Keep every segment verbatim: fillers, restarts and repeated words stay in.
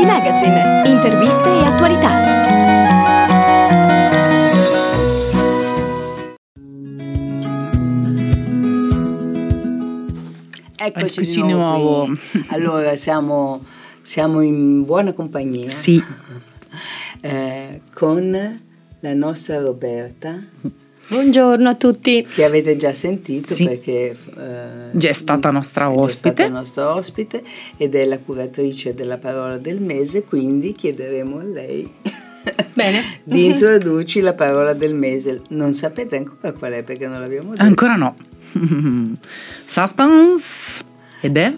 Beauty Magazine, interviste e attualità. Eccoci, Eccoci di di nuovo. nuovo. Allora siamo, siamo in buona compagnia. Sì. eh, con la nostra Roberta. Buongiorno a tutti. Che avete già sentito, Sì. perché eh, Già è stata nostra è ospite. Già stata nostra ospite ed è la curatrice della parola del mese, quindi chiederemo a lei Bene. di introdurci la parola del mese. Non sapete ancora qual è perché non l'abbiamo detto. Ancora no. Suspense. Ed è?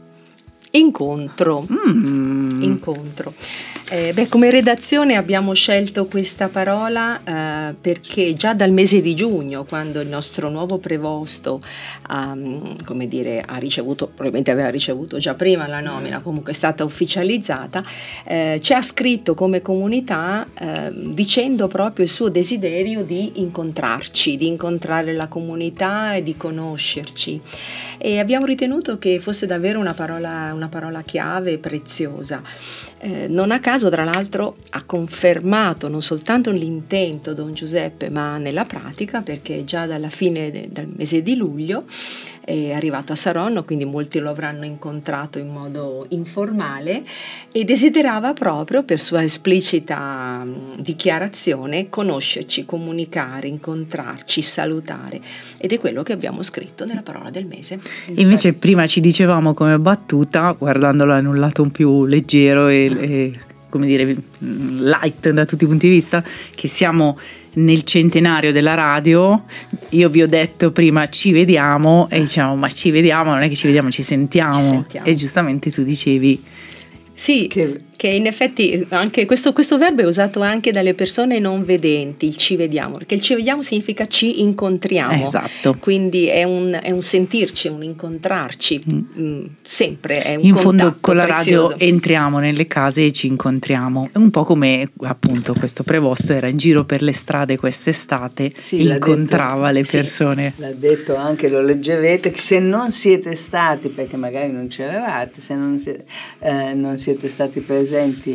Incontro. Mm. Incontro. Eh, beh, come redazione abbiamo scelto questa parola eh, perché già dal mese di giugno, quando il nostro nuovo prevosto um, come dire, ha ricevuto, probabilmente aveva ricevuto già prima la nomina, comunque è stata ufficializzata, eh, ci ha scritto come comunità eh, dicendo proprio il suo desiderio di incontrarci, di incontrare la comunità e di conoscerci. E abbiamo ritenuto che fosse davvero una parola, una parola chiave, preziosa. Eh, non a caso, tra l'altro, ha confermato non soltanto l'intento Don Giuseppe, ma nella pratica, perché già dalla fine de, del mese di luglio è arrivato a Saronno, quindi molti lo avranno incontrato in modo informale e desiderava proprio, per sua esplicita mh, dichiarazione, conoscerci, comunicare, incontrarci, salutare, ed è quello che abbiamo scritto nella parola del mese. Invece prima ci dicevamo come battuta, guardandola in un lato un più leggero e, e come dire light da tutti i punti di vista, che siamo nel centenario della radio. Io vi ho detto prima ci vediamo e diciamo ma ci vediamo, non è che ci vediamo, ci sentiamo, Ci sentiamo. E giustamente tu dicevi sì, Che- che in effetti anche questo, questo verbo è usato anche dalle persone non vedenti, il ci vediamo, perché il ci vediamo significa ci incontriamo, esatto. quindi è un, è un sentirci, un incontrarci, mm. Mm, sempre è un In fondo contatto con la prezioso. radio entriamo nelle case e ci incontriamo. È un po' come appunto questo prevosto era in giro per le strade quest'estate, Sì, l'ha incontrava detto- le sì, persone. l'ha detto anche, lo leggerete, che se non siete stati, perché magari non c'eravate, se non siete, eh, non siete stati presenti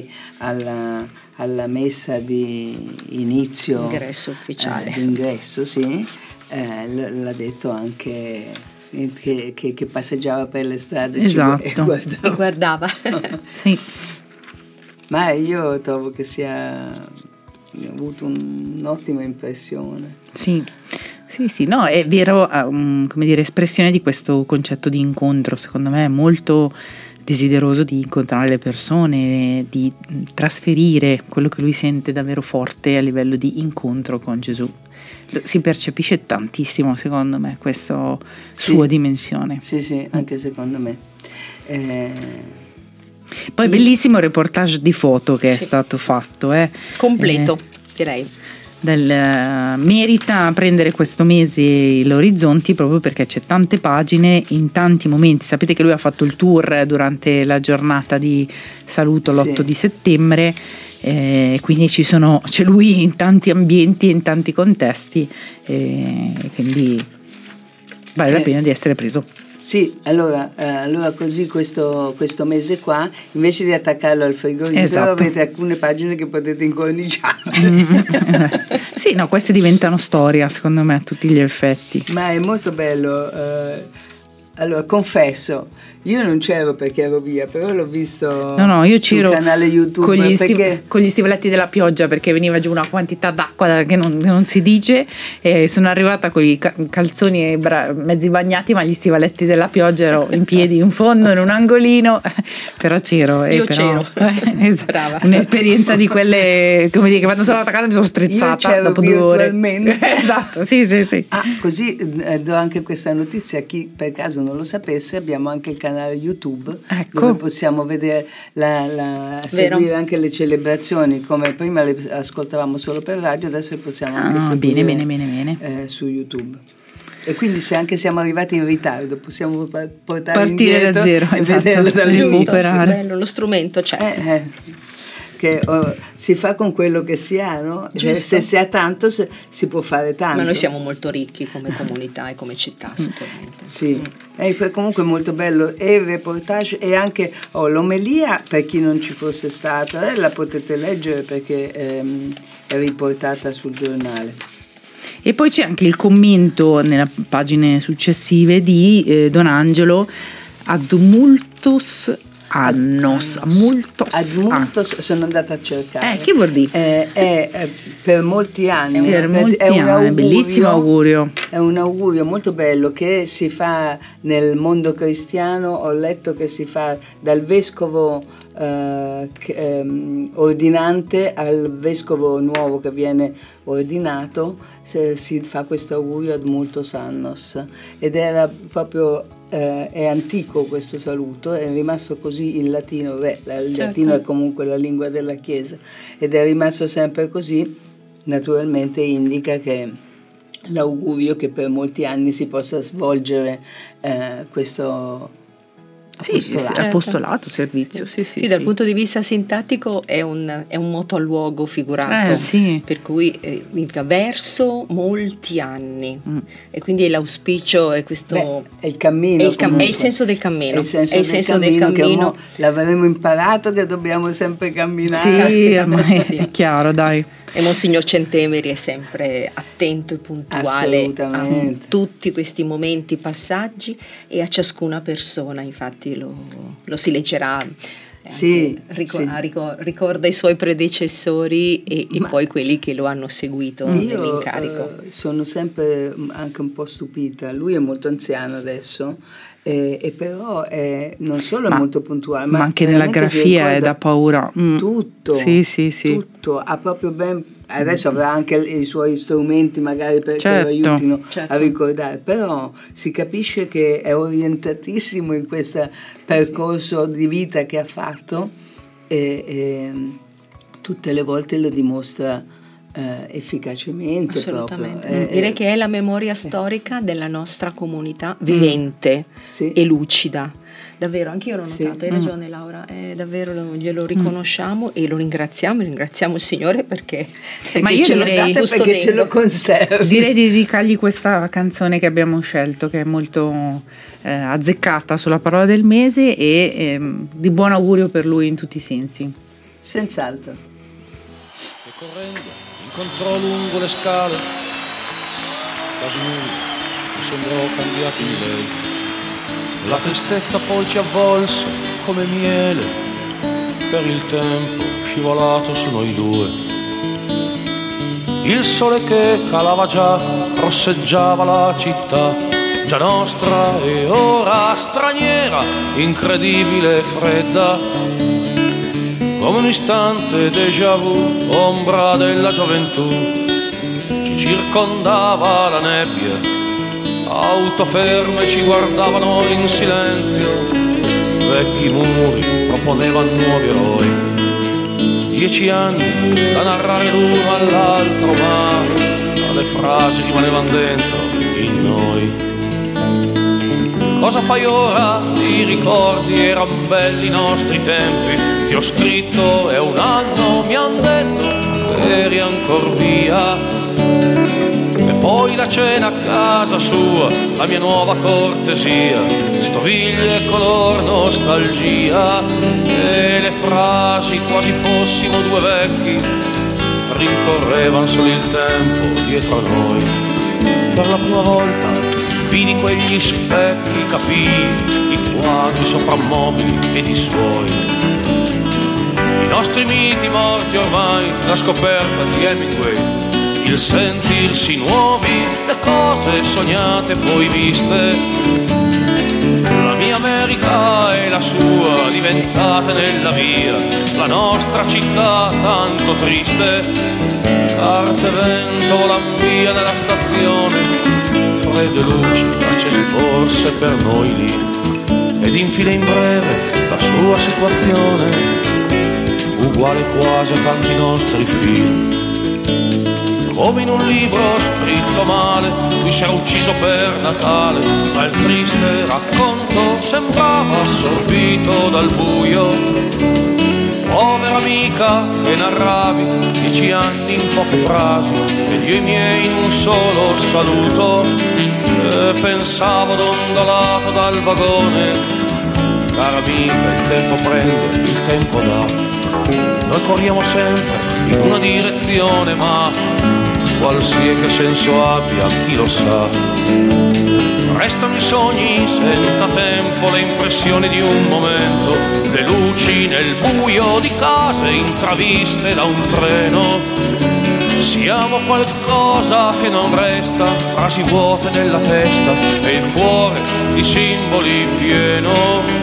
alla, alla messa di inizio, Ingresso ufficiale. eh, d'ingresso, sì, eh, l- l'ha detto anche che, che, che passeggiava per le strade, Esatto. e guardava. E guardava. Sì. Ma io trovo che sia, ho avuto un'ottima impressione. Sì, sì, sì, no, è vero, um, come dire, espressione di questo concetto di incontro, secondo me è molto desideroso di incontrare le persone, di trasferire quello che lui sente davvero forte a livello di incontro con Gesù. Si percepisce tantissimo, secondo me, questa Sì. sua dimensione. Sì, sì, anche secondo me. Eh, Poi bellissimo il reportage di foto che è Sì. stato fatto. Eh. Completo, Eh, direi. Del, eh, merita prendere questo mese l'Orizzonti proprio perché c'è tante pagine in tanti momenti. Sapete che lui ha fatto il tour durante la giornata di saluto l'otto Sì. di settembre, eh, quindi ci sono, c'è lui in tanti ambienti, in tanti contesti, eh, quindi vale la Che- pena di essere preso. Sì, allora, eh, allora così questo, questo mese qua, invece di attaccarlo al frigorifero, Esatto. avete alcune pagine che potete incorniciare. Sì, no, queste diventano storia secondo me a tutti gli effetti. Ma è molto bello. eh, allora, confesso, io non c'ero perché ero via, però l'ho visto No, no, io sul c'ero canale YouTube. con gli, stiv- perché con gli stivaletti della pioggia perché veniva giù una quantità d'acqua da- che non, che non si dice, e sono arrivata con i ca- calzoni e bra- mezzi bagnati, ma gli stivaletti della pioggia ero in piedi in fondo in un angolino, però c'ero. e Io però- c'ero. eh, es- Brava. Un'esperienza di quelle, come dire, che quando sono andata a casa mi sono Io strizzata c'ero dopo due ore. virtualmente. Esatto, sì, sì, sì. Ah, così eh, do anche questa notizia a chi per caso non lo sapesse, abbiamo anche il canale YouTube, Ecco. dove possiamo vedere la, la, seguire anche le celebrazioni, come prima le ascoltavamo solo per radio, adesso le possiamo anche Ah, seguire bene, bene, bene, bene. eh, su YouTube. E quindi se anche siamo arrivati in ritardo possiamo pa- portare Partire indietro da zero, e esatto. vederlo Giusto, dall'inizio. recuperare. bello, lo strumento c'è. Eh, eh. che oh, si fa con quello che si ha, no? Se, se si ha tanto se, si può fare tanto. Ma noi siamo molto ricchi come comunità e come città, sicuramente. Sì, è comunque molto bello e il reportage e anche oh, l'omelia, per chi non ci fosse stato, eh, la potete leggere perché ehm, è riportata sul giornale. E poi c'è anche il commento nelle pagine successive di eh, Don Angelo ad multos annos, ad multos, ad multos ah. sono andata a cercare. Eh, che vuol dire? Eh, è, è per molti anni. Per è, molti è un anni, augurio, bellissimo augurio. È un augurio molto bello che si fa nel mondo cristiano. Ho letto che si fa dal vescovo eh, che, ehm, ordinante al vescovo nuovo che viene ordinato, se, si fa questo augurio ad multos annos, ed era proprio Eh, è antico questo saluto, è rimasto così in latino, beh, il certo. latino è comunque la lingua della Chiesa ed è rimasto sempre così, naturalmente indica che l'augurio che per molti anni si possa svolgere eh, questo Sì, apostolato, certo. apostolato servizio. Sì, sì, sì, dal sì. punto di vista sintattico è un, è un moto a luogo figurato, eh, sì. per cui eh, verso molti anni mm. e quindi l'auspicio è questo. Beh, è il cammino. È il, cam- è il senso del cammino. È il senso, è il del, senso cammino del cammino. Che l'avremo imparato che dobbiamo sempre camminare. Sì, ormai è chiaro, dai. E Monsignor Centemeri è sempre attento e puntuale a tutti questi momenti, passaggi, e a ciascuna persona, infatti lo, lo si leggerà. Sì, ricor- sì. Ricorda i suoi predecessori e, e poi quelli che lo hanno seguito nell'incarico. Io sono sempre anche un po' stupita, lui è molto anziano adesso. E, e però è, non solo è ma, molto puntuale, ma, ma anche nella grafia è da paura. Mm. Tutto, sì, sì, sì. tutto ha proprio ben. Adesso avrà anche i suoi strumenti magari per, certo. che lo aiutino certo. a ricordare, però si capisce che è orientatissimo in questo percorso di vita che ha fatto e, e tutte le volte lo dimostra. Eh, efficacemente. Assolutamente. Proprio. Eh, Direi che è la memoria storica della nostra comunità vivente sì. e lucida. Davvero, anch'io l'ho notato, sì. hai ragione mm. Laura, eh, davvero lo, glielo riconosciamo mm. e lo ringraziamo, ringraziamo il Signore perché, perché Ma io ce, direi, lo sta perché ce lo conservi. Direi di dedicargli questa canzone che abbiamo scelto, che è molto eh, azzeccata sulla parola del mese e eh, di buon augurio per lui in tutti i sensi. Senz'altro. E correndo incontrò lungo le scale, quasi nulla mi sembrò cambiato in lei. La tristezza poi ci avvolse come miele, per il tempo scivolato su noi due. Il sole che calava già rosseggiava la città, già nostra e ora straniera, incredibile e fredda. Come un istante déjà vu, ombra della gioventù, ci circondava la nebbia, auto ferme ci guardavano in silenzio, vecchi muri proponevano nuovi eroi, dieci anni da narrare l'uno all'altro, ma le frasi rimanevano dentro in noi. Cosa fai ora? I ricordi eran belli i nostri tempi. Ti ho scritto, è un anno, mi han detto che eri ancor via. E poi la cena a casa sua, la mia nuova cortesia, stoviglie color nostalgia, e le frasi quasi fossimo due vecchi, rincorrevan solo il tempo dietro a noi. Per la prima volta vidi quegli specchi, capii i quadri soprammobili ed i suoi, i nostri miti morti ormai, la scoperta di Hemingway, il sentirsi nuovi, le cose sognate poi viste, la mia America e la sua diventate nella via, la nostra città tanto triste, carte vento volan via nella stazione, fredde luci accesi forse per noi lì, ed infine in breve la sua situazione, uguale quasi a tanti nostri film, come in un libro scritto male, lui si era ucciso per Natale, ma il triste racconto sembrava assorbito dal buio. Povera amica amica che narravi dieci anni in poche frasi ed io i miei in un solo saluto, e pensavo dondolato dal vagone, cara amica il tempo prende, il tempo dà, noi corriamo sempre in una direzione ma qualsiasi senso abbia chi lo sa. Restano i sogni senza tempo, le impressioni di un momento, le luci nel buio di case intraviste da un treno. Siamo qualcosa che non resta, frasi vuote nella testa e il cuore di simboli pieno.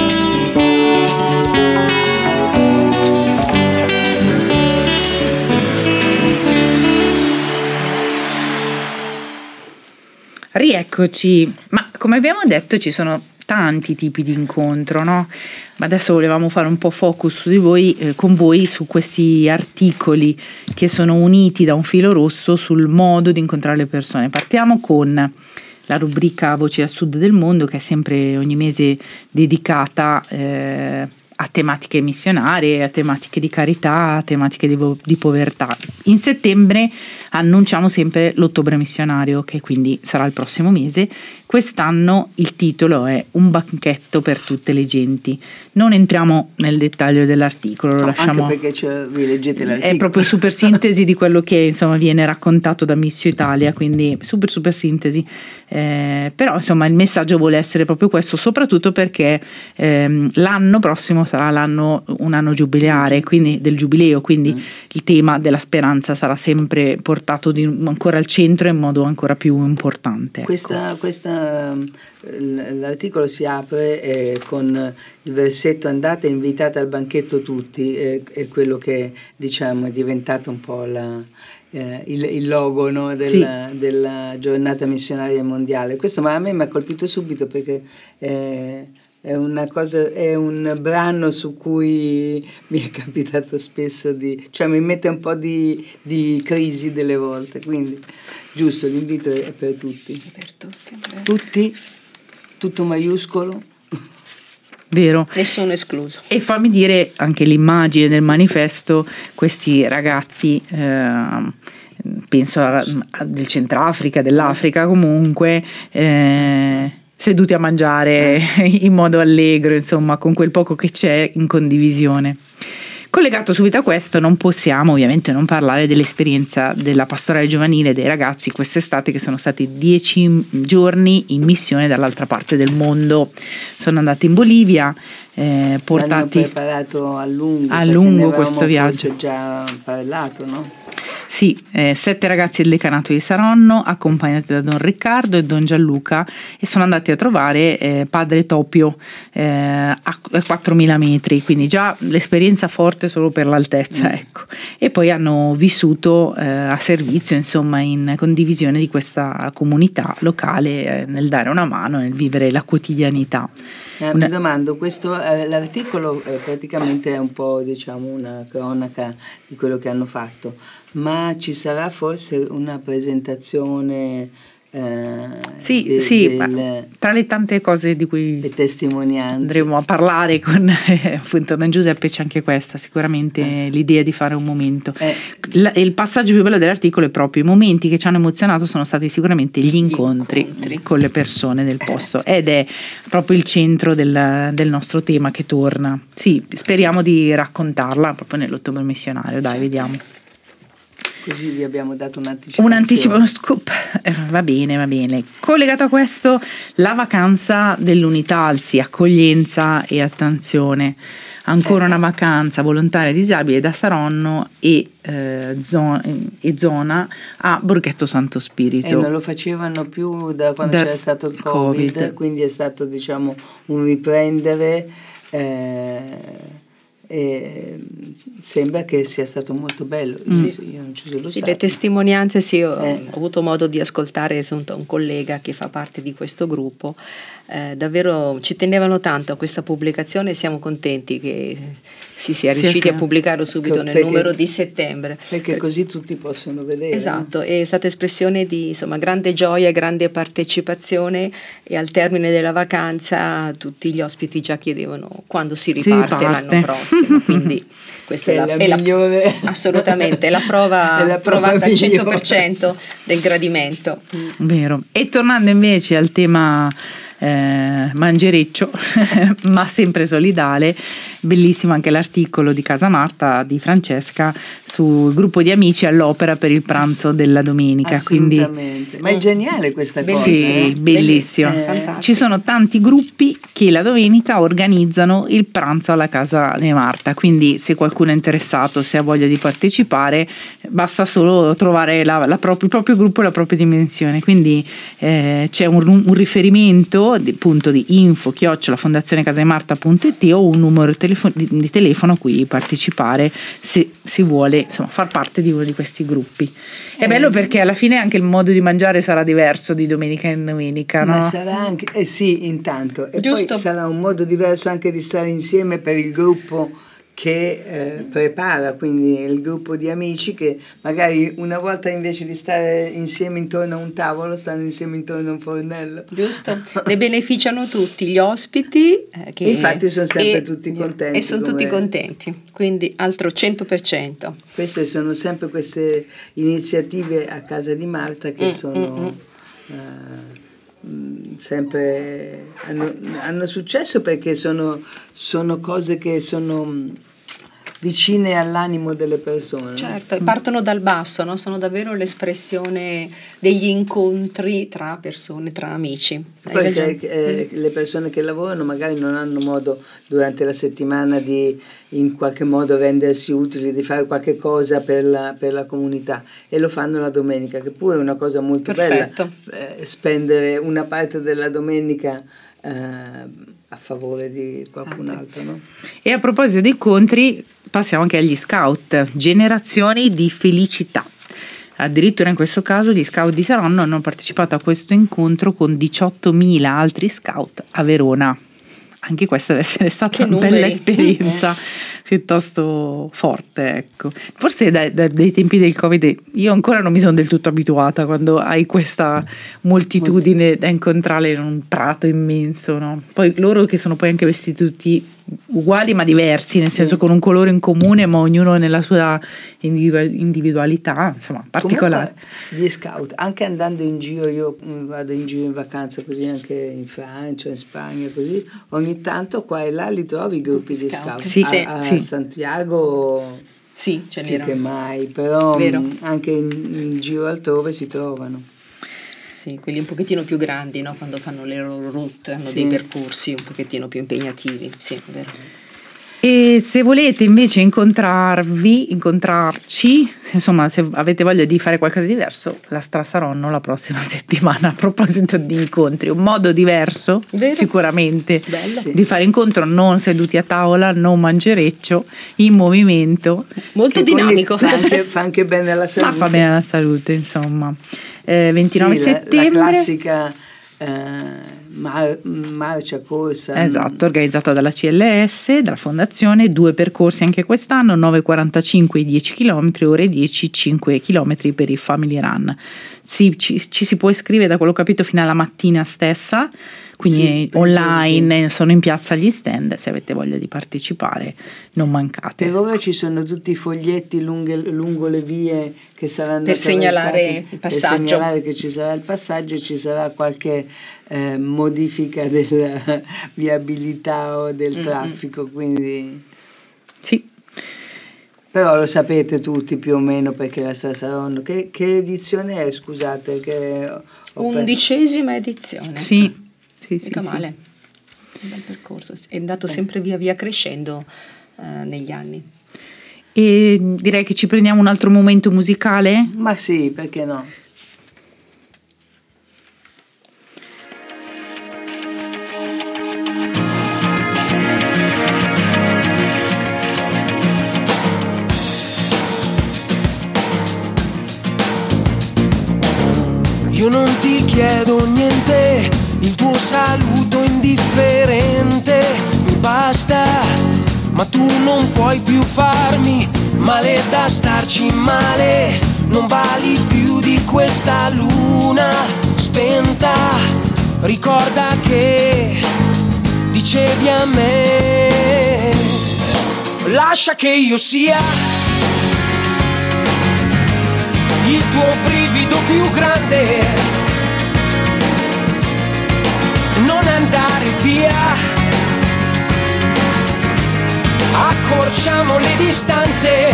Rieccoci, ma come abbiamo detto ci sono tanti tipi di incontro, no? Ma adesso volevamo fare un po' focus su di voi, eh, con voi su questi articoli che sono uniti da un filo rosso sul modo di incontrare le persone. Partiamo con la rubrica Voci a Sud del Mondo, che è sempre ogni mese dedicata eh, a tematiche missionarie, a tematiche di carità, a tematiche di, di povertà. In settembre annunciamo sempre l'ottobre missionario, che quindi sarà il prossimo mese. Quest'anno il titolo è Un banchetto per tutte le genti. Non entriamo nel dettaglio dell'articolo, lo no, lasciamo. Anche perché cioè, vi leggete l'articolo. È proprio super sintesi di quello che insomma viene raccontato da Missio Italia, quindi super super sintesi. Eh, però insomma il messaggio vuole essere proprio questo, soprattutto perché ehm, l'anno prossimo sarà l'anno un anno giubileare, quindi del giubileo, quindi mm. il tema della speranza sarà sempre portato di, ancora al centro in modo ancora più importante. Ecco. Questa, questa, l'articolo si apre eh, con il versetto andate invitate al banchetto tutti, eh, è quello che diciamo è diventato un po' la, eh, il, il logo, no, della, sì. della giornata missionaria mondiale. Questo ma a me mi ha colpito subito perché eh, è una cosa, è un brano su cui mi è capitato spesso di, cioè mi mette un po' di, di crisi delle volte, quindi giusto, l'invito è per tutti. Per tutti, tutti, tutto maiuscolo. Vero. Nessuno escluso. E fammi dire anche l'immagine del manifesto, questi ragazzi, eh, penso a, a, del Centrafrica, dell'Africa comunque, eh, seduti a mangiare in modo allegro, insomma, con quel poco che c'è in condivisione. Collegato subito a questo non possiamo ovviamente non parlare dell'esperienza della pastorale giovanile dei ragazzi quest'estate, che sono stati dieci giorni in missione dall'altra parte del mondo. Sono andati in Bolivia, eh, portati... L'hanno preparato a lungo, a lungo questo viaggio. Forse già parlato, no? Sì, eh, sette ragazzi del decanato di Saronno, accompagnati da Don Riccardo e Don Gianluca, e sono andati a trovare eh, Padre Topio eh, a quattromila metri, quindi già l'esperienza forte solo per l'altezza, mm. ecco. E poi hanno vissuto eh, a servizio, insomma, in condivisione di questa comunità locale, eh, nel dare una mano, nel vivere la quotidianità. Eh, mi domando, questo, eh, l'articolo eh, praticamente è un po', diciamo, una cronaca di quello che hanno fatto, ma ci sarà forse una presentazione eh, sì, de, sì del, tra le tante cose di cui le testimonianze andremo a parlare con eh, Don Giuseppe, c'è anche questa sicuramente eh. l'idea di fare un momento. eh. La, il passaggio più bello dell'articolo è proprio i momenti che ci hanno emozionato sono stati sicuramente gli incontri, gli incontri. con le persone del posto, ed è proprio il centro del, del nostro tema che torna. Sì, speriamo di raccontarla proprio nell'ottobre missionario, dai, vediamo. Così vi abbiamo dato un'anticipazione. Un anticipo, uno scoop. Eh, va bene, va bene. Collegato a questo, la vacanza dell'Unitalsi, accoglienza e attenzione. Ancora una vacanza volontaria disabile da Saronno e, eh, zona, e zona a Borghetto Santo Spirito. E non lo facevano più da quando da c'era stato il COVID, COVID, quindi è stato, diciamo, un riprendere. Eh, E sembra che sia stato molto bello. Mm. Io non ci sono sì, le testimonianze, sì, ho, eh. ho avuto modo di ascoltare un collega che fa parte di questo gruppo. Eh, davvero ci tenevano tanto a questa pubblicazione e siamo contenti che si sia sì, riusciti sì. a pubblicarlo subito perché, nel numero di settembre, perché così tutti possono vedere. Esatto, è stata espressione di, insomma, grande gioia, grande partecipazione, e al termine della vacanza tutti gli ospiti già chiedevano quando si riparte, si riparte. l'anno prossimo. benissimo, quindi questa è, è la, la è migliore. La, assolutamente, la prova, È la prova provata al migliore. cento per cento del gradimento. Vero. E tornando invece al tema eh, mangereccio, ma sempre solidale, bellissimo anche l'articolo di Casa Marta di Francesca sul gruppo di amici all'opera per il pranzo della domenica. Assolutamente. Quindi, ma è geniale questa cosa. sì, eh? bellissimo. Eh, Ci sono tanti gruppi che la domenica organizzano il pranzo alla casa di Marta, quindi se qualcuno è interessato, se ha voglia di partecipare, basta solo trovare la, la proprio, il proprio gruppo e la propria dimensione. Quindi eh, c'è un, un riferimento di, appunto di info chiocciola fondazionecasamarta punto it o un numero telefo- di, di telefono a cui partecipare se si vuole, insomma, far parte di uno di questi gruppi. È eh. bello perché alla fine anche il modo di mangiare sarà diverso di domenica in domenica, no? Ma sarà anche, eh sì, intanto, e Giusto. poi sarà un modo diverso anche di stare insieme per il gruppo che eh, prepara, quindi il gruppo di amici che magari una volta invece di stare insieme intorno a un tavolo stanno insieme intorno a un fornello. Giusto, ne beneficiano tutti gli ospiti eh, che, E infatti sono sempre e- tutti contenti, e sono come- tutti contenti, quindi altro cento per cento. Queste sono sempre queste iniziative a casa di Marta che Mm, sono mm, mm. eh, mh, sempre hanno, hanno successo perché sono, sono cose che sono mh, vicine all'animo delle persone. Certo, e partono dal basso, no? Sono davvero l'espressione degli incontri tra persone, tra amici. Hai Poi ragione. se, eh, le persone che lavorano magari non hanno modo durante la settimana di in qualche modo rendersi utili, di fare qualche cosa per la, per la comunità e lo fanno la domenica, che pure è una cosa molto Perfetto. bella, eh, spendere una parte della domenica eh, a favore di qualcun altro, no? E a proposito di incontri, passiamo anche agli scout, generazioni di felicità. Addirittura in questo caso gli scout di Saronno hanno partecipato a questo incontro con diciottomila altri scout a Verona. Anche questa deve essere stata Che una numeri. bella esperienza, piuttosto forte, ecco. Forse dai, dai, dai tempi del Covid io ancora non mi sono del tutto abituata quando hai questa moltitudine da incontrare in un prato immenso, no? Poi loro che sono poi anche vestiti tutti uguali ma diversi, nel senso con un colore in comune, ma ognuno nella sua individu- individualità, insomma, particolare. Comunque, gli scout, anche andando in giro, io mh, vado in giro in vacanza così anche in Francia, in Spagna, così, ogni tanto qua e là li trovi i gruppi di Scout. scout. Sì, a, sì, a sì. Santiago Sì, ce più che n'erano. mai, però Vero. mh, anche in, in giro altrove si trovano. Sì, quelli un pochettino più grandi, no? Quando fanno le loro route, hanno Sì. dei percorsi un pochettino più impegnativi. Sì, è vero. E se volete invece incontrarvi, incontrarci, insomma, se avete voglia di fare qualcosa di diverso, la Stra Saronno la prossima settimana. A proposito di incontri, un modo diverso, Vero. sicuramente, Bello. di fare incontro non seduti a tavola, non mangereccio, in movimento, Molto Che poi dinamico. Fa anche, fa anche bene alla ma salute. fa bene alla salute, insomma. Eh, ventinove Sì, la- settembre. La classica eh, mar- marcia, corsa. Esatto, organizzata dalla C L S, dalla fondazione, due percorsi anche quest'anno, nove e quarantacinque i dieci chilometri, ore dieci, cinque chilometri per il Family Run. Sì, ci, ci si può iscrivere, da quello che ho capito, fino alla mattina stessa, quindi Sì, penso online, di sono in piazza gli stand, se avete voglia di partecipare non mancate. Per ora ci sono tutti i foglietti lunghe- lungo le vie che saranno Per segnalare attraversati, il passaggio. Per segnalare che ci sarà il passaggio e ci sarà qualche eh, modifica della viabilità o del Mm-mm. traffico, quindi... Sì. Però lo sapete tutti più o meno perché la Stra Saronno. Che, che edizione è, scusate? Che ho per- Undicesima edizione. Sì, sì, sì, Mica sì. male. Un bel percorso. È andato sempre via via crescendo eh, negli anni. E direi che ci prendiamo un altro momento musicale. Ma sì, perché no? Io non ti chiedo niente, il tuo saluto indifferente mi basta, ma tu non puoi più farmi male da starci male, non vali più di questa luna spenta, ricorda che dicevi a me, lascia che io sia il tuo brivido più grande, non andare via, accorciamo le distanze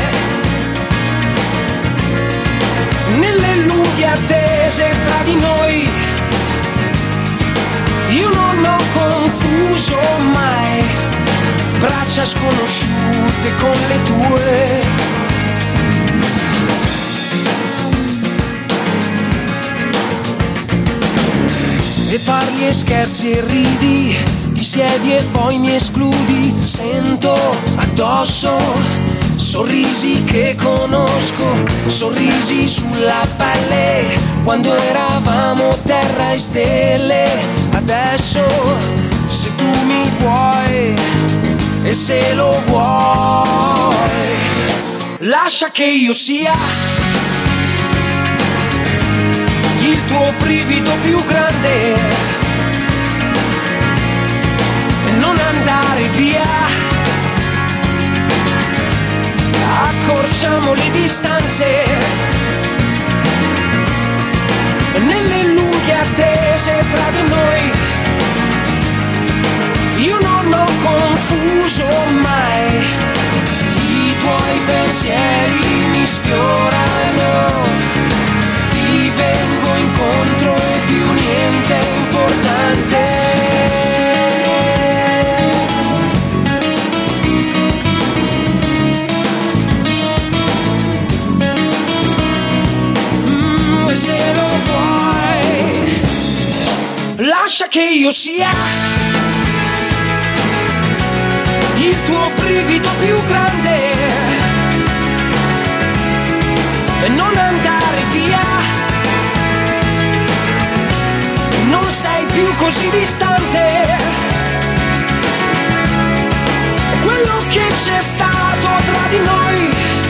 nelle lunghe attese tra di noi. Io non ho confuso mai braccia sconosciute con le tue. E parli e scherzi e ridi, ti siedi e poi mi escludi. Sento addosso sorrisi che conosco, sorrisi sulla pelle, quando eravamo terra e stelle. Adesso se tu mi vuoi e se lo vuoi, lascia che io sia il tuo brivido più grande e non andare via, accorciamo le distanze nelle lunghe attese tra di noi. Io non ho confuso mai, i tuoi pensieri mi sfiorano, ti vengo incontro e più niente è importante. Mm, e se lo vuoi, lascia che io sia il tuo brivido più grande e non andare via, non sei più così distante. Quello che c'è stato tra di noi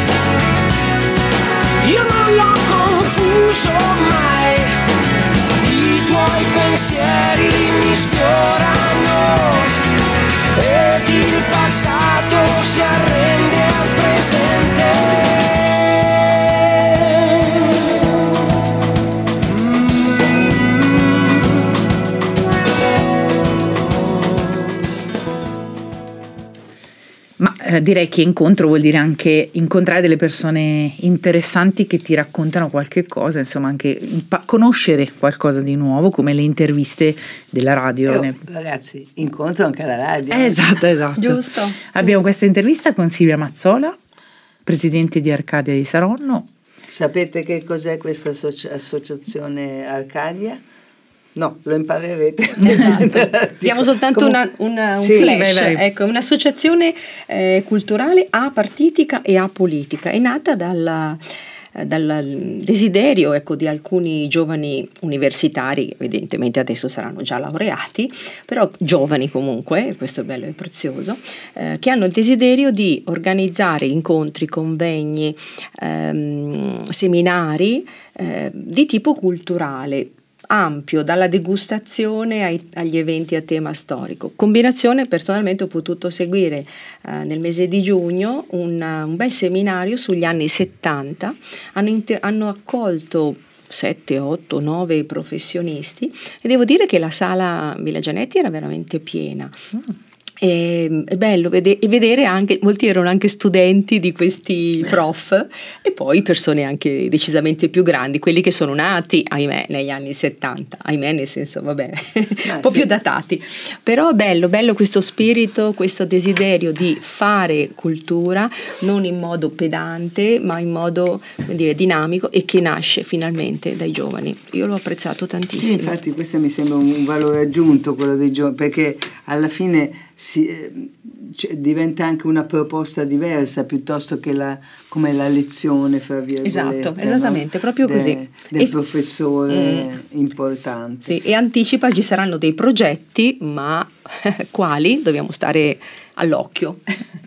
io non l'ho confuso mai, i tuoi pensieri mi sfiorano ed il passato si arrende al presente. Ma eh, direi che incontro vuol dire anche incontrare delle persone interessanti che ti raccontano qualche cosa, insomma anche impa- conoscere qualcosa di nuovo, come le interviste della radio. Io, ne... Ragazzi, incontro anche alla radio. Eh, esatto, esatto. Giusto. Abbiamo giusto. questa intervista con Silvia Mazzola, presidente di Arcadia di Saronno. Sapete che cos'è questa associ- associazione Arcadia? No, lo imparerete. Esatto. Diamo soltanto Comun- una, una, un Sì, flash. vai, vai. Ecco, un'associazione eh, culturale apartitica e apolitica. È nata dalla, eh, dal desiderio, ecco, di alcuni giovani universitari, evidentemente adesso saranno già laureati, però giovani comunque, questo è bello e prezioso, eh, che hanno il desiderio di organizzare incontri, convegni, ehm, seminari eh, di tipo culturale, ampio, dalla degustazione ai, agli eventi a tema storico. Combinazione, personalmente ho potuto seguire eh, nel mese di giugno un, un bel seminario sugli anni settanta, hanno, inter- hanno accolto sette, otto, nove professionisti e devo dire che la sala Villa Gianetti era veramente piena. Mm. E, è bello vede- e vedere anche, molti erano anche studenti di questi prof e poi persone anche decisamente più grandi, quelli che sono nati, ahimè, negli anni settanta, ahimè nel senso, vabbè, Ah, un po' sì. più datati, però è bello, bello questo spirito, questo desiderio di fare cultura non in modo pedante ma in modo, come dire, dinamico e che nasce finalmente dai giovani. Io l'ho apprezzato tantissimo. Sì, infatti questo mi sembra un, un valore aggiunto, quello dei giovani, perché alla fine si, eh, cioè, diventa anche una proposta diversa piuttosto che la, come la lezione, fra virgolette. Esatto, no? esattamente, proprio De- così. Del E- professore Mm. importante. Sì, e anticipa ci saranno dei progetti, ma quali? Dobbiamo stare all'occhio.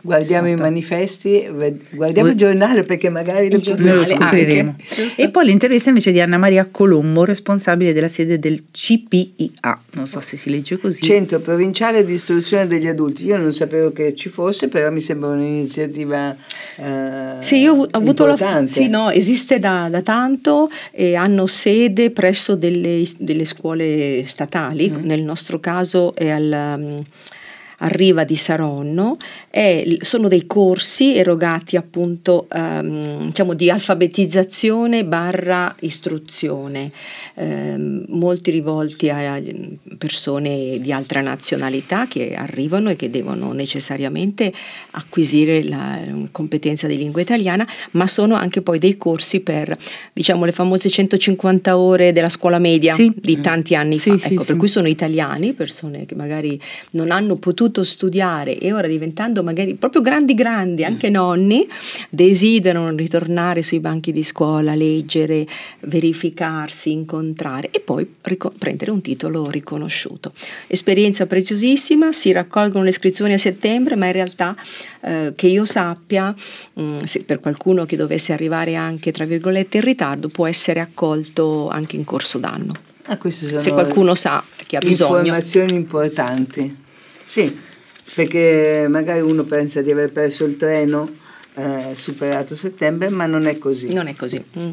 guardiamo Esatto. i manifesti, guardiamo il giornale perché magari lo, giornale Lo scopriremo. anche. E poi l'intervista invece di Anna Maria Colombo, responsabile della sede del C P I A, non so se si legge così. Centro Provinciale di Istruzione degli Adulti. Io non sapevo che ci fosse, però mi sembra un'iniziativa eh, Sì, io ho avuto la importante. sì, no, esiste da, da tanto e hanno sede presso delle, delle scuole statali, mm. nel nostro caso è al um, a Riva di Saronno, e sono dei corsi erogati appunto um, diciamo di alfabetizzazione barra istruzione, um, molti rivolti a persone di altra nazionalità che arrivano e che devono necessariamente acquisire la competenza di lingua italiana, ma sono anche poi dei corsi per, diciamo, le famose centocinquanta ore della scuola media, sì. di tanti anni sì, fa, sì, ecco, sì. per cui sono italiani, persone che magari non hanno potuto studiare e ora diventando magari proprio grandi grandi, anche nonni, desiderano ritornare sui banchi di scuola, leggere, verificarsi, incontrare e poi ric- prendere un titolo riconosciuto. Esperienza preziosissima, si raccolgono le iscrizioni a settembre, ma in realtà eh, che io sappia, mh, se per qualcuno che dovesse arrivare anche tra virgolette in ritardo, può essere accolto anche in corso d'anno. Ah, queste sono se qualcuno sa che ha bisogno. Informazioni importanti. Sì, perché magari uno pensa di aver perso il treno, eh, superato settembre, ma non è così. Non è così. Mm.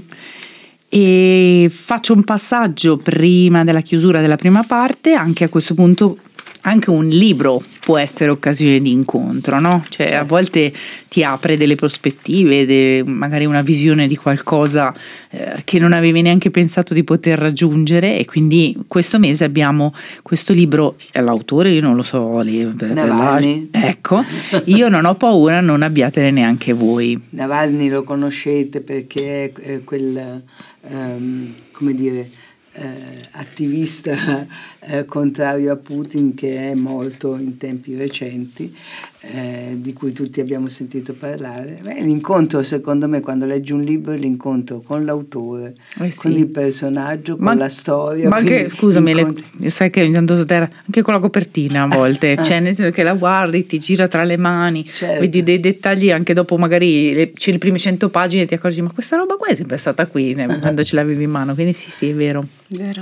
E faccio un passaggio prima della chiusura della prima parte, anche a questo punto anche un libro può essere occasione di incontro, no? Cioè certo. A volte ti apre delle prospettive, de, magari una visione di qualcosa eh, che non avevi neanche pensato di poter raggiungere, e quindi questo mese abbiamo questo libro, l'autore io non lo so, lì, Navalny. Ecco, io non ho paura, non abbiatene neanche voi. Navalny lo conoscete perché è quel, um, come dire, Eh, attivista eh, contrario a Putin, che è morto in tempi recenti, eh, di cui tutti abbiamo sentito parlare. Beh, l'incontro, secondo me, quando leggi un libro, è l'incontro con l'autore, eh sì. con il personaggio, con ma, la storia. Ma anche, scusami, le, io sai che ogni tanto sotterra, anche con la copertina a volte, cioè nel senso che la guardi, ti gira tra le mani, certo. vedi dei dettagli, anche dopo magari le, c'è le prime cento pagine e ti accorgi, ma questa roba qua è sempre stata qui quando ce l'avevi in mano, quindi sì, sì, è vero. Vero.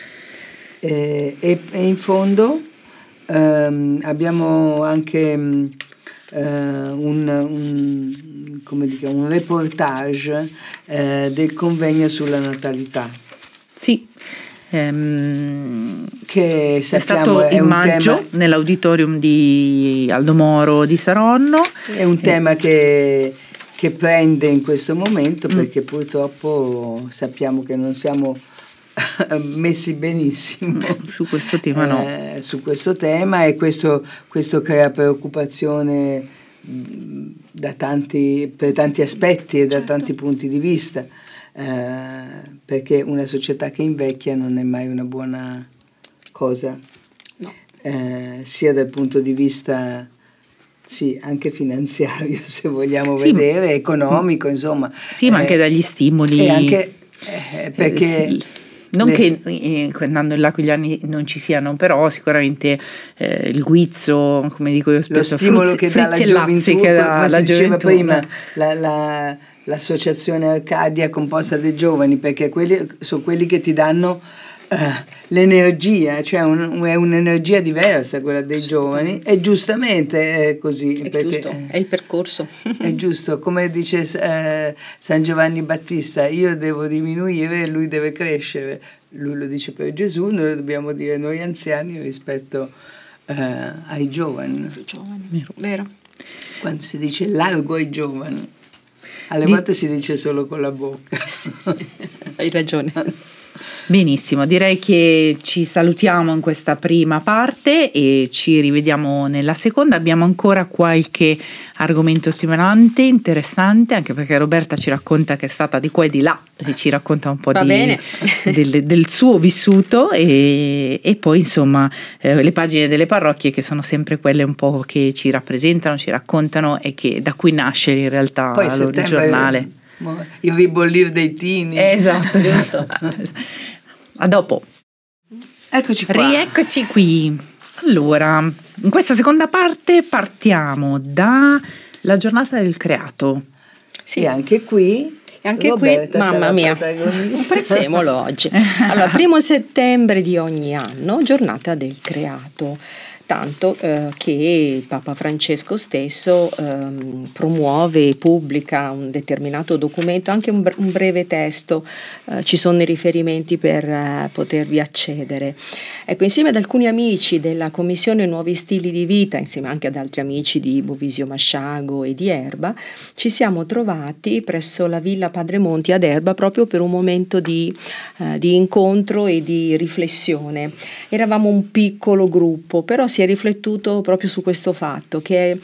Eh, e, e in fondo ehm, abbiamo anche um, eh, un, un, come dire, un reportage eh, del convegno sulla natalità. Sì, ehm, che sappiamo è stato è in un maggio tema, nell'auditorium di Aldo Moro di Saronno. È un tema che che prende in questo momento, perché mm. purtroppo sappiamo che non siamo messi benissimo su questo tema, no. eh, su questo tema, e questo, questo crea preoccupazione da tanti, per tanti aspetti e da certo. tanti punti di vista, eh, perché una società che invecchia non è mai una buona cosa, no. eh, sia dal punto di vista sì, anche finanziario, se vogliamo sì, vedere, economico, insomma. Sì, ma eh, anche dagli stimoli. E anche eh, perché eh, non le... che eh, andando in là con gli anni non ci siano, però sicuramente eh, il guizzo, come dico io spesso, lo stimolo fruzzi, che dà la gioventù, che dà la gioventù, prima, la, la, l'associazione Arcadia composta dai giovani, perché quelli sono quelli che ti danno Uh, l'energia, cioè un, è un'energia diversa quella dei giovani, e giustamente è così, è perché giusto, è il percorso, è giusto, come dice eh, San Giovanni Battista, io devo diminuire e lui deve crescere. Lui lo dice per Gesù, noi lo dobbiamo dire noi anziani rispetto uh, ai giovani, ai giovani. Vero. Vero. Quando si dice largo ai giovani, alle Di... volte si dice solo con la bocca. Sì. Hai ragione. Benissimo, direi che ci salutiamo in questa prima parte e ci rivediamo nella seconda. Abbiamo ancora qualche argomento stimolante, interessante, anche perché Roberta ci racconta che è stata di qua e di là e ci racconta un po' di, del, del suo vissuto, e, e poi insomma eh, le pagine delle parrocchie, che sono sempre quelle un po' che ci rappresentano, ci raccontano, e che da cui nasce in realtà poi il giornale. Il ribollire dei tini. Esatto, esatto. A dopo. Eccoci qua. Rieccoci qui. Allora, In questa seconda parte partiamo dalla giornata del creato. Sì, anche qui. E anche Roberta, qui, mamma mia, apprezziamolo oggi. Allora, primo settembre di ogni anno, giornata del creato. Tanto eh, che Papa Francesco stesso ehm, promuove e pubblica un determinato documento, anche un, bre- un breve testo, eh, ci sono i riferimenti per eh, potervi accedere. Ecco, insieme ad alcuni amici della Commissione Nuovi Stili di Vita, insieme anche ad altri amici di Bovisio Masciago e di Erba, ci siamo trovati presso la Villa Padre Monti ad Erba proprio per un momento di, eh, di incontro e di riflessione. Eravamo un piccolo gruppo, però si è riflettuto proprio su questo fatto che,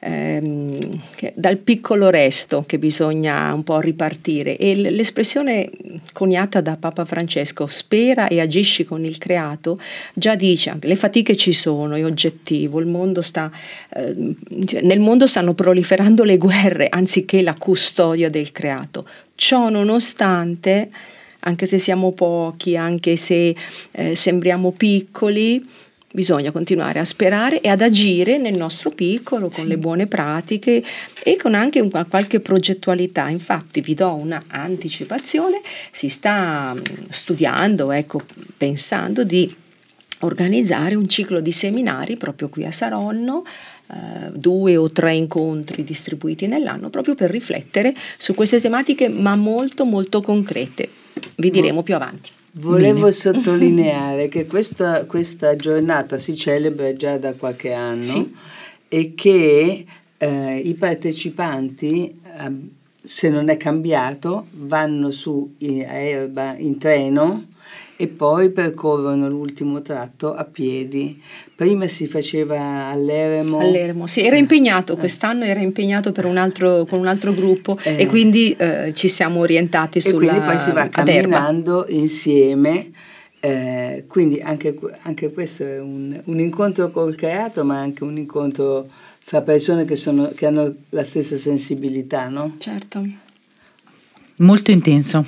ehm, che dal piccolo resto che bisogna un po' ripartire, e l- l'espressione coniata da Papa Francesco, spera e agisci con il creato, già dice anche le fatiche ci sono, è oggettivo, il mondo sta, eh, nel mondo stanno proliferando le guerre anziché la custodia del creato. Ciò nonostante, anche se siamo pochi, anche se eh, sembriamo piccoli, bisogna continuare a sperare e ad agire nel nostro piccolo con sì. le buone pratiche e con anche una qualche progettualità. Infatti vi do una anticipazione, si sta studiando, ecco, pensando di organizzare un ciclo di seminari proprio qui a Saronno, Uh, due o tre incontri distribuiti nell'anno proprio per riflettere su queste tematiche, ma molto molto concrete. Vi diremo più avanti. Volevo Bene. sottolineare che questa, questa giornata si celebra già da qualche anno sì. e che eh, i partecipanti, eh, se non è cambiato, vanno su in, a Erba in treno e poi percorrono l'ultimo tratto a piedi. Prima si faceva all'Eremo. All'Eremo, sì, era impegnato, quest'anno era impegnato per un altro, con un altro gruppo eh. e quindi eh, ci siamo orientati e sulla quindi poi si va camminando insieme, eh, quindi anche, anche questo è un, un incontro col creato, ma anche un incontro fra persone che, sono, che hanno la stessa sensibilità, no? Certo. Molto intenso.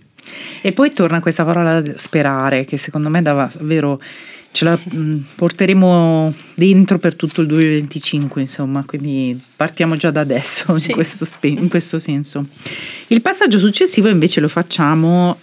E poi torna questa parola sperare, che secondo me davvero ce la mh, porteremo dentro per tutto il duemilaventicinque, insomma, quindi partiamo già da adesso sì. in, questo spe- in questo senso. Il passaggio successivo invece lo facciamo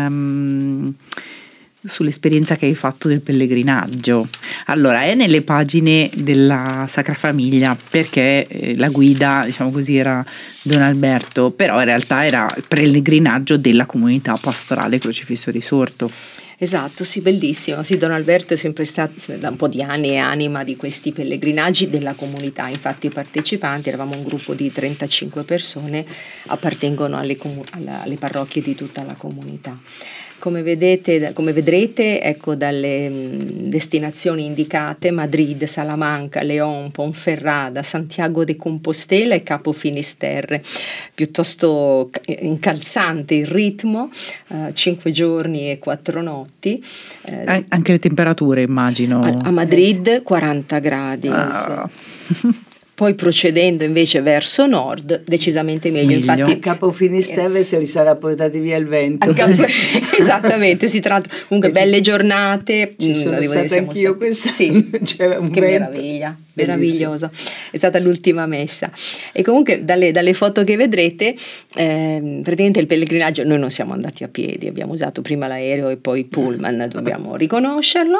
ehm, sull'esperienza che hai fatto del pellegrinaggio. Allora, è nelle pagine della Sacra Famiglia, perché eh, la guida, diciamo così, era Don Alberto, però in realtà era il pellegrinaggio della comunità pastorale Crocifisso Risorto. Esatto, sì, bellissimo. Sì, Don Alberto è sempre stato da un po' di anni e anima di questi pellegrinaggi della comunità. Infatti i partecipanti, eravamo un gruppo di trentacinque persone, appartengono alle, comu- alla, alle parrocchie di tutta la comunità. Come vedete, come vedrete, ecco, dalle mh, destinazioni indicate, Madrid, Salamanca, León, Ponferrada, Santiago de Compostela e Capo Finisterre, piuttosto incalzante il ritmo, eh, cinque giorni e quattro notti. Eh, Anche le temperature, immagino. A, a Madrid quaranta gradi. Ah. Sì. Poi procedendo invece verso nord, decisamente meglio. meglio. Infatti, a Capo Finisterre eh, se li sarà portati via il vento. Capo, esattamente, si tratta comunque belle giornate. Ci sono stata anch'io questa. Sì, c'era un che vento. meraviglia, meraviglioso. È stata l'ultima messa. E comunque dalle, dalle foto che vedrete, eh, praticamente il pellegrinaggio, noi non siamo andati a piedi, abbiamo usato prima l'aereo e poi il pullman, dobbiamo riconoscerlo.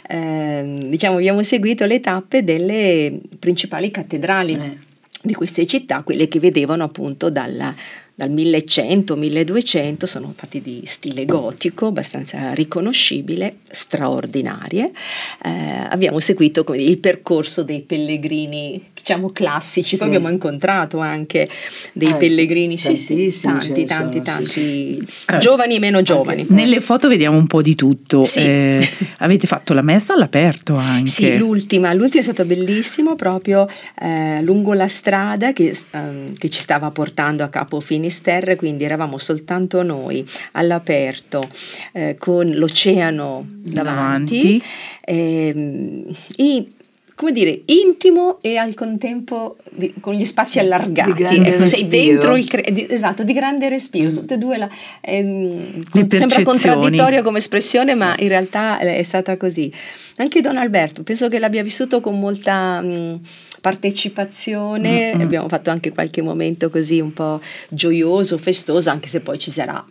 Eh, diciamo, abbiamo seguito le tappe delle principali cattedrali Eh. di queste città, quelle che vedevano appunto dalla, dal millecento milleduecento, sono fatti di stile gotico, abbastanza riconoscibile, straordinarie. Eh, abbiamo seguito come dire, il percorso dei pellegrini, diciamo classici, sì. Poi abbiamo incontrato anche dei ah, pellegrini, sì, sì, sì, tanti, tanti, sono, tanti, sì, sì. Allora, giovani e meno giovani. Nelle foto vediamo un po' di tutto. Sì. Eh, avete fatto la messa all'aperto anche? Sì, l'ultima, l'ultima è stata bellissima, proprio eh, lungo la strada che, eh, che ci stava portando a Capo Finisterre, quindi eravamo soltanto noi all'aperto, eh, con l'oceano davanti, davanti. Eh, e come dire, intimo e al contempo di, con gli spazi allargati. Di grande ecco, sei respiro. dentro il cre- di, esatto, di grande respiro. Tutte e due la, ehm, Le sembra contraddittorio come espressione, ma in realtà è stata così. Anche Don Alberto, penso che l'abbia vissuto con molta mh, partecipazione. Mm-hmm. Abbiamo fatto anche qualche momento così un po' gioioso, festoso, anche se poi ci sarà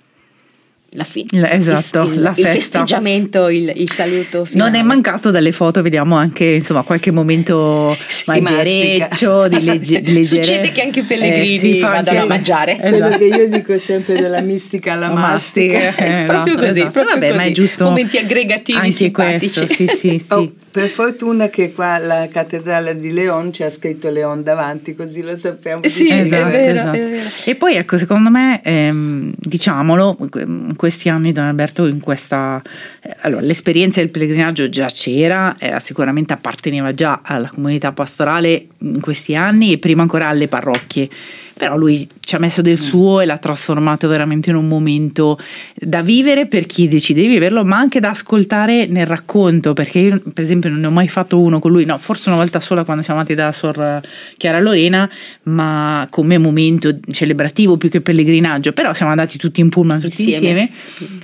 la fine, esatto, il, il, la il festa. festeggiamento, il, il saluto finale. Non è mancato dalle foto, vediamo anche insomma qualche momento sì, mangereccio di, legge, di leggere. Succede che anche i pellegrini eh, si vadano anche, a mangiare. Quello esatto. che io dico sempre della mistica alla mastica, mastica. Eh, proprio esatto, così, esatto. proprio Vabbè, così. ma è giusto Momenti aggregativi anche simpatici. questo, sì, sì, sì. Oh, per fortuna che qua la cattedrale di Leon c'ha scritto Leon davanti, così lo sappiamo. Sì, esatto, è vero, esatto. è vero. E poi ecco, secondo me, ehm, diciamolo, in questi anni Don Alberto in questa eh, allora l'esperienza del pellegrinaggio già c'era, era, sicuramente apparteneva già alla comunità pastorale in questi anni e prima ancora alle parrocchie, però lui ci ha messo del suo e l'ha trasformato veramente in un momento da vivere per chi decide di viverlo, ma anche da ascoltare nel racconto, perché io per esempio non ne ho mai fatto uno con lui, no, forse una volta sola quando siamo andati da Sor Chiara Lorena, ma come momento celebrativo più che pellegrinaggio, però siamo andati tutti in pullman tutti insieme, insieme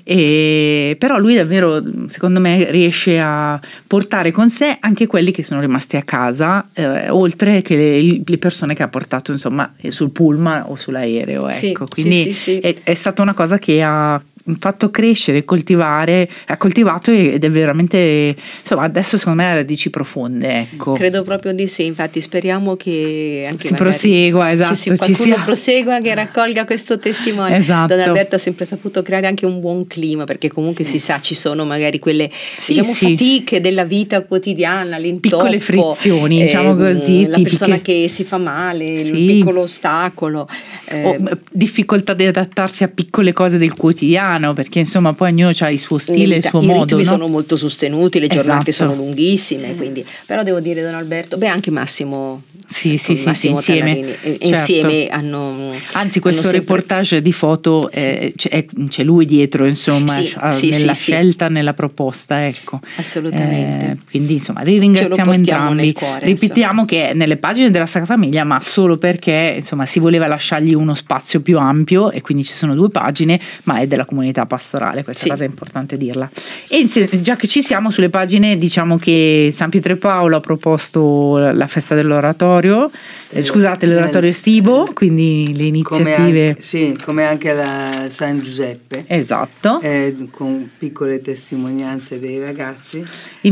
e però lui davvero secondo me riesce a portare con sé anche quelli che sono rimasti a casa, eh, oltre che le, le persone che ha portato insomma sul pullman o sull'aereo, ecco. Sì, quindi sì, sì, sì. È, è stata una cosa che ha fatto crescere, coltivare, ha coltivato ed è veramente, insomma, adesso secondo me ha radici profonde, ecco. Credo proprio di sì, infatti speriamo che anche si prosegua, esatto, ci, si, ci qualcuno sia. prosegua, che raccolga questo testimone. Esatto. Don Alberto ha sempre saputo creare anche un buon clima, perché comunque sì. si sa, ci sono magari quelle sì, diciamo sì. fatiche della vita quotidiana, l'intoppo, piccole frizioni, eh, diciamo così, la tipiche. persona che si fa male, sì. il piccolo ostacolo, eh, o difficoltà di adattarsi a piccole cose del quotidiano, perché insomma poi ognuno ha il suo stile, il suo i modo. I ritmi no? sono molto sostenuti, le giornate esatto. sono lunghissime, quindi, però devo dire Don Alberto, beh anche Massimo. Sì, sì, sì, Massimo sì, insieme, certo. insieme hanno anzi questo hanno sempre... reportage di foto sì. eh, c'è, c'è lui dietro insomma sì, sì, nella sì, scelta, sì. nella proposta, ecco, assolutamente, eh, quindi insomma li ringraziamo entrambi, cuore, ripetiamo insomma. che è nelle pagine della Sacra Famiglia, ma solo perché insomma si voleva lasciargli uno spazio più ampio e quindi ci sono due pagine, ma è della comunità pastorale, questa sì. cosa è importante dirla. E già che ci siamo sulle pagine, diciamo che San Pietro e Paolo ha proposto la festa dell'oratorio, eh, scusate l'oratorio estivo, quindi le iniziative come anche, sì, come anche la San Giuseppe, esatto, eh, con piccole testimonianze dei ragazzi.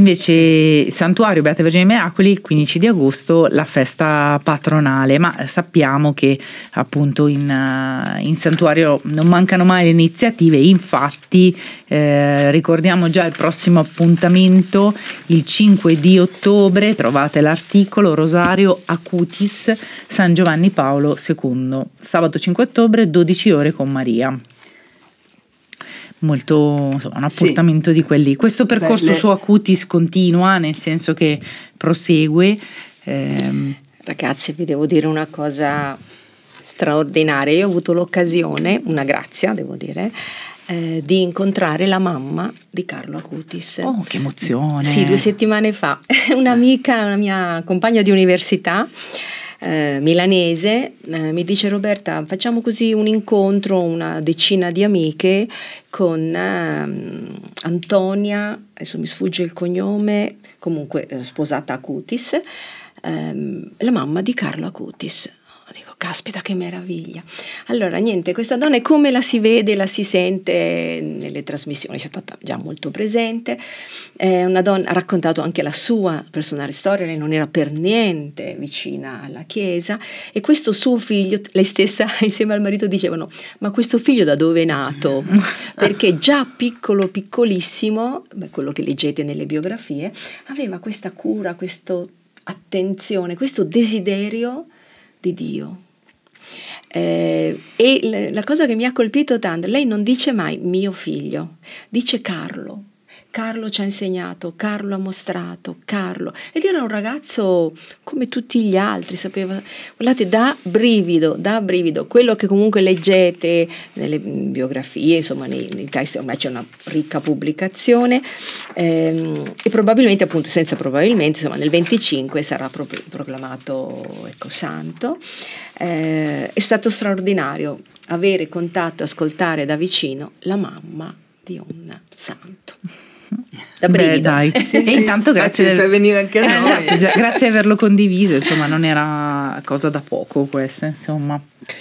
Invece Santuario Beata Vergine dei Miracoli il quindici di agosto la festa patronale, ma sappiamo che appunto in, in Santuario non mancano mai le iniziative, infatti eh, ricordiamo già il prossimo appuntamento il cinque di ottobre, trovate l'articolo Rosario Acutis San Giovanni Paolo secondo, sabato cinque ottobre, dodici ore con Maria. Molto, insomma, un appuntamento sì. di quelli. Questo percorso Beh, le... su Acutis continua, nel senso che prosegue. Ehm. Ragazzi, vi devo dire una cosa straordinaria. Io ho avuto l'occasione, una grazia, devo dire, eh, di incontrare la mamma di Carlo Acutis. Oh, che emozione! Sì, due settimane fa. Un'amica, una mia compagna di università, Eh, milanese, eh, mi dice: Roberta, facciamo così un incontro, una decina di amiche con eh, Antonia, adesso mi sfugge il cognome, comunque eh, sposata Acutis, ehm, la mamma di Carlo Acutis. Dico, caspita, che meraviglia. Allora, niente, questa donna è come la si vede, la si sente nelle trasmissioni, è stata già molto presente. È una donna, ha raccontato anche la sua personale storia, lei non era per niente vicina alla Chiesa, e questo suo figlio, lei stessa insieme al marito dicevano: ma questo figlio da dove è nato? Perché già piccolo, piccolissimo, beh, quello che leggete nelle biografie, aveva questa cura, questa attenzione, questo desiderio di Dio. Eh, e la cosa che mi ha colpito tanto, lei non dice mai mio figlio, dice Carlo, Carlo ci ha insegnato, Carlo ha mostrato, Carlo. Ed era un ragazzo come tutti gli altri, sapeva, guardate, da brivido, da brivido, quello che comunque leggete nelle biografie, insomma nei, nei testi, ormai c'è una ricca pubblicazione, ehm, e probabilmente, appunto, senza probabilmente, insomma nel venticinque sarà pro- proclamato ecco, santo. Eh, è stato straordinario avere contatto, ascoltare da vicino la mamma di un santo. Da brivido. Beh, dai. Sì, E sì, intanto grazie per del- venire anche a noi. Esatto, già, grazie di averlo condiviso, insomma non era cosa da poco questa, insomma.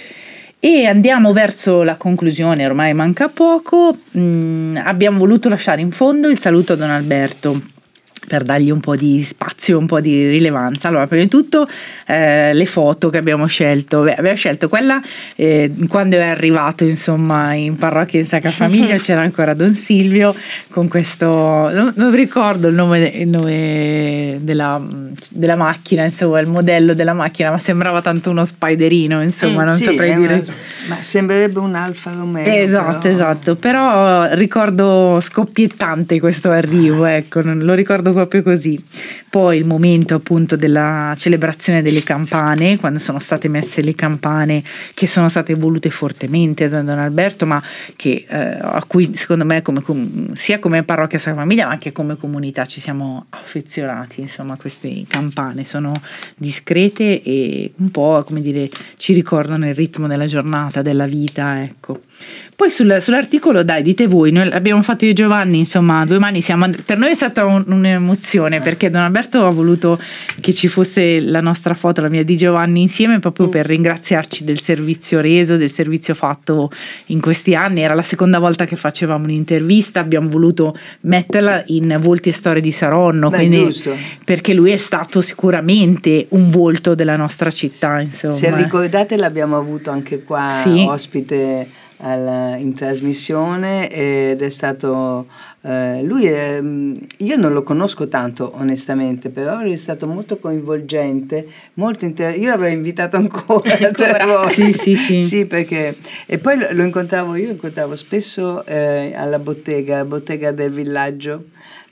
E andiamo verso la conclusione, ormai manca poco. Mm, abbiamo voluto lasciare in fondo il saluto a Don Alberto per dargli un po' di spazio, un po' di rilevanza. Allora, prima di tutto eh, le foto che abbiamo scelto. Beh, abbiamo scelto quella eh, quando è arrivato, insomma, in parrocchia in Sacra Famiglia, c'era ancora Don Silvio con questo, non, non ricordo il nome, il nome della, della macchina, insomma, il modello della macchina, ma sembrava tanto uno spiderino, insomma, Mm, non sì, saprei è dire. una- ma sembrerebbe un Alfa Romeo. Esatto, però- esatto, però ricordo scoppiettante questo arrivo, ecco, non- lo ricordo proprio così. Poi il momento appunto della celebrazione delle campane, quando sono state messe le campane che sono state volute fortemente da Don Alberto, ma che eh, a cui secondo me come, com- sia come parrocchia Sacra Famiglia ma anche come comunità ci siamo affezionati, insomma, queste campane sono discrete e un po', come dire, ci ricordano il ritmo della giornata, della vita, ecco. Poi sul, sull'articolo, dai, dite voi, noi abbiamo fatto io e Giovanni, insomma, due mani, siamo, per noi è stata un, un'emozione perché Don Alberto ha voluto che ci fosse la nostra foto, la mia di Giovanni insieme, proprio per ringraziarci del servizio reso, del servizio fatto in questi anni. Era la seconda volta che facevamo un'intervista, abbiamo voluto metterla in Volti e Storie di Saronno, Beh, quindi, giusto. perché lui è stato sicuramente un volto della nostra città, insomma. Se ricordate l'abbiamo avuto anche qua Sì. ospite alla- in trasmissione ed è stato eh, lui è, io non lo conosco tanto onestamente, però è stato molto coinvolgente, molto inter- io l'avrei invitato ancora, tre volte. Sì, sì, sì. Sì, perché e poi lo, lo incontravo io incontravo spesso eh, alla bottega la bottega del villaggio,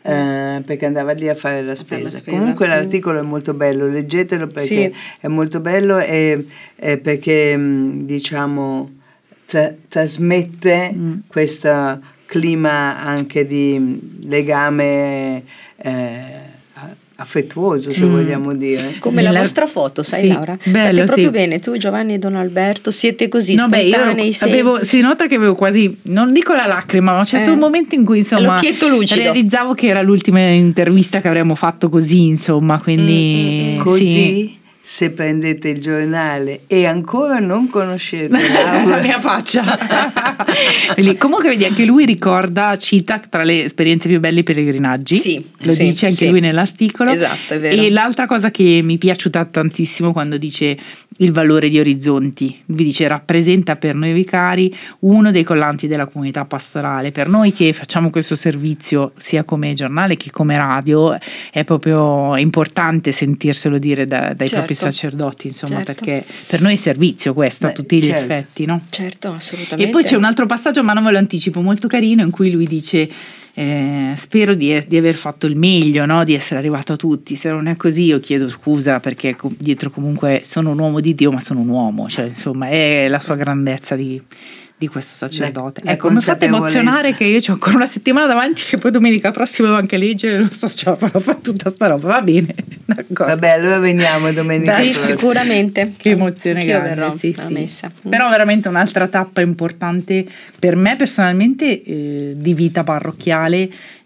eh, perché andava lì a fare la spesa. la spesa. Comunque Mm. l'articolo è molto bello, leggetelo perché Sì. è molto bello e, e perché mh, diciamo tra- trasmette Mm. questo clima anche di mh, legame eh, affettuoso, se Mm. vogliamo dire. Come la Nella- vostra foto, sai Sì, Laura? bello, Fate proprio sì. bene, tu Giovanni e Don Alberto siete così No, beh, io spontanei, avevo, semplici. si nota che avevo quasi, non dico la lacrima, ma c'è Eh. stato un momento in cui insomma L'occhietto lucido. realizzavo che era l'ultima intervista che avremmo fatto così, insomma, quindi Mm, mm, mm. Così, sì. se prendete il giornale e ancora non conoscete la Laura, mia faccia. Quindi, comunque vedi, anche lui ricorda, cita tra le esperienze più belle i pellegrinaggi, Sì, lo sì, dice anche sì. lui nell'articolo. Esatto, è vero. E l'altra cosa che mi è piaciuta tantissimo quando dice il valore di Orizzonti, vi dice rappresenta per noi vicari uno dei collanti della comunità pastorale. Per noi che facciamo questo servizio sia come giornale che come radio è proprio importante sentirselo dire da- dai Certo. propri sacerdoti, insomma, Certo. perché per noi è servizio questo a Beh, tutti gli certo. effetti, no? Certo, assolutamente. E poi c'è un altro passaggio, ma non ve lo anticipo, molto carino, in cui lui dice eh, spero di, di aver fatto il meglio, no? Di essere arrivato a tutti. Se non è così io chiedo scusa, perché co- dietro comunque sono un uomo di Dio, ma sono un uomo, cioè insomma è la sua grandezza di, di questo sacerdote. La- la ecco, mi fate consapevolezza. emozionare che io ho ancora una settimana davanti, che poi domenica prossima devo anche leggere, non so se ce la farò a fare tutta sta roba, va bene, d'accordo. vabbè, allora veniamo domenica Dai, Sì, prossima. sicuramente. Che emozione Anch'io grande, verrò sì, alla sì. messa. Però veramente un'altra tappa importante per me personalmente eh, di vita parrocchiale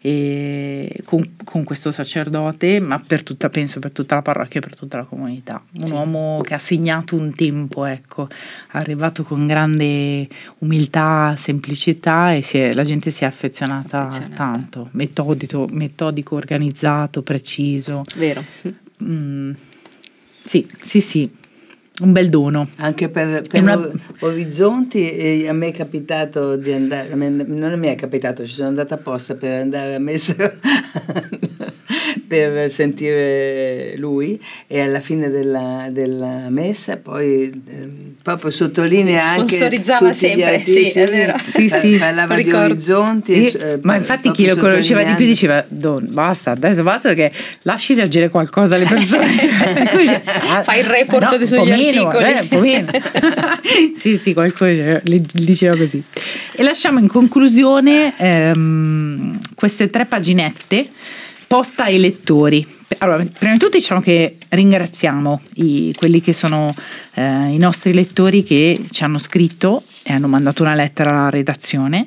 eh, con, con questo sacerdote, ma per tutta, penso per tutta la parrocchia e per tutta la comunità. Un Sì. uomo che ha segnato un tempo, ecco, arrivato con grande umiltà, semplicità e si è- la gente si è affezionata, Affezionata. tanto, metodico, metodico, organizzato, preciso. Vero. Mm, sì, sì, sì, un bel dono. Anche per, È per una- or- Orizzonti eh, a me è capitato di andare, a me- non mi è capitato, ci sono andata apposta per andare a messa per sentire lui, e alla fine della, della messa poi eh, proprio sottolinea anche sponsorizzava sempre, sì, è vero. Sì, sì, parlava di ricordo. orizzonti E, eh, ma infatti chi lo conosceva di più diceva Don, basta, adesso basta che lasci leggere qualcosa alle persone. Fai il report no, sugli meno, articoli. eh, un po' meno. Sì, sì, qualcuno diceva così. E lasciamo in conclusione ehm, queste tre paginette posta ai lettori. Allora, prima di tutto diciamo che ringraziamo i, quelli che sono eh, i nostri lettori che ci hanno scritto e hanno mandato una lettera alla redazione.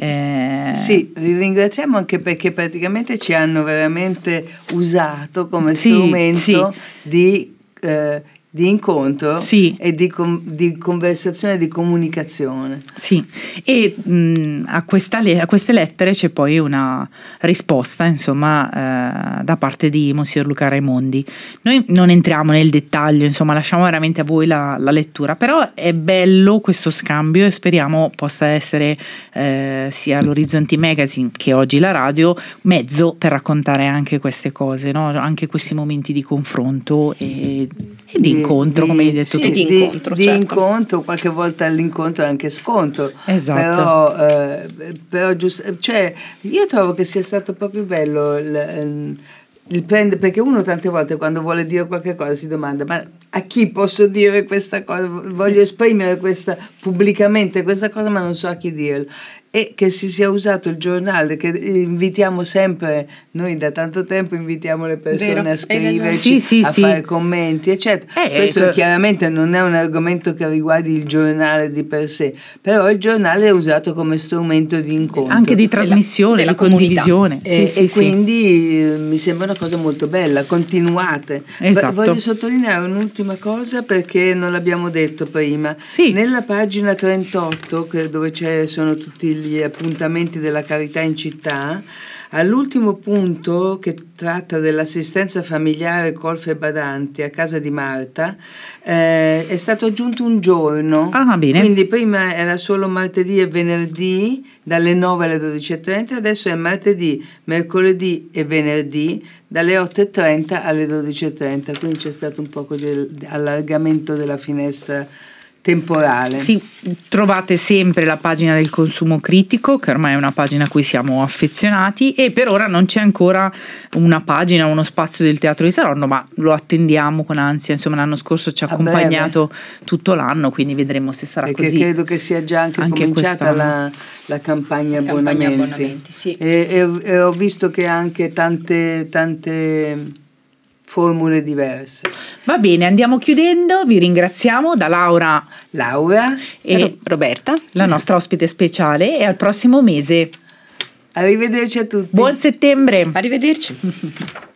Eh, Sì, vi ringraziamo anche perché praticamente ci hanno veramente usato come Sì, strumento sì. di eh, di incontro Sì. e di, com- di conversazione, di comunicazione. Sì, e mh, a, questa le- a queste lettere c'è poi una risposta, insomma, eh, da parte di Monsignor Luca Raimondi. Noi non entriamo nel dettaglio, insomma, lasciamo veramente a voi la, la lettura, però è bello questo scambio e speriamo possa essere eh, sia l'Orizzonti Magazine che oggi la radio mezzo per raccontare anche queste cose, no? Anche questi momenti di confronto e, e di incontro, di, come hai detto sì, tu. di di incontro, di certo. incontro, qualche volta all'incontro è anche scontro. Esatto. Però, eh, però giusto, cioè, io trovo che sia stato proprio bello il, il prendere, perché uno tante volte quando vuole dire qualche cosa si domanda: ma a chi posso dire questa cosa? Voglio esprimere questa pubblicamente questa cosa, ma non so a chi dirlo. E che si sia usato il giornale, che invitiamo sempre, noi da tanto tempo invitiamo le persone Vero, a scriverci, sì, sì, a sì. fare commenti, eccetera. Eh, Questo ecco. chiaramente non è un argomento che riguardi il giornale di per sé, però il giornale è usato come strumento di incontro. Anche di trasmissione, della di comunità. condivisione. E, Sì, e sì, quindi eh, mi sembra una cosa molto bella, continuate. Esatto. V- voglio sottolineare un'ultima cosa perché non l'abbiamo detto prima. Sì. Nella pagina trentotto, che- dove ci sono tutti gli appuntamenti della carità in città, all'ultimo punto, che tratta dell'assistenza familiare colfe e badanti a casa di Marta, eh, è stato aggiunto un giorno. Ah, bene. Quindi prima era solo martedì e venerdì dalle nove alle dodici e trenta, adesso è martedì, mercoledì e venerdì dalle otto e trenta alle dodici e trenta, quindi c'è stato un po' di allargamento della finestra temporale. Sì, trovate sempre la pagina del consumo critico, che ormai è una pagina a cui siamo affezionati, e per ora non c'è ancora una pagina, uno spazio del Teatro di Saronno, ma lo attendiamo con ansia. Insomma, l'anno scorso ci ha A accompagnato breve. tutto l'anno, quindi vedremo se sarà Perché così. credo che sia già anche, anche cominciata quest'anno. la, la campagna Campagna abbonamenti, abbonamenti, sì. e, e- e ho visto che anche tante tante formule diverse. Va bene, andiamo chiudendo, vi ringraziamo da Laura Laura, e Roberta, la nostra ospite speciale, e al prossimo mese. arrivederci a tutti. Buon settembre! arrivederci.